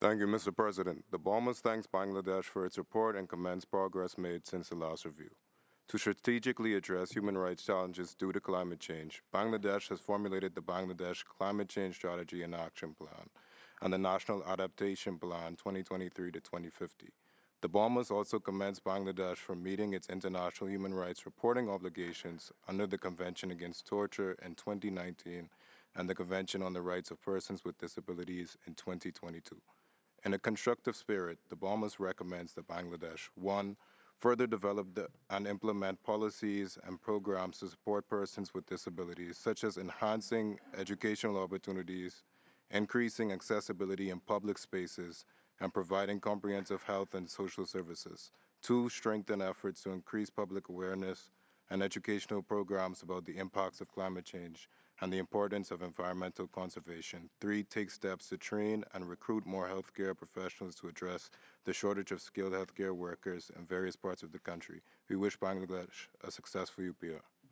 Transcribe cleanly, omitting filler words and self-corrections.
Thank you, Mr. President. The Bahamas thanks Bangladesh for its report and commends progress made since the last review. To strategically address human rights challenges due to climate change, Bangladesh has formulated the Bangladesh Climate Change Strategy and Action Plan and the National Adaptation Plan 2023 to 2050. The Bahamas also commends Bangladesh for meeting its international human rights reporting obligations under the Convention Against Torture in 2019 and the Convention on the Rights of Persons with Disabilities in 2022. In a constructive spirit, the Bahamas recommends that Bangladesh 1. Further develop and implement policies and programs to support persons with disabilities, such as enhancing educational opportunities, increasing accessibility in public spaces, and providing comprehensive health and social services. 2. Strengthen efforts to increase public awareness and educational programs about the impacts of climate change and the importance of environmental conservation. 3. Take steps to train and recruit more healthcare professionals to address the shortage of skilled healthcare workers in various parts of the country. We wish Bangladesh a successful UPR.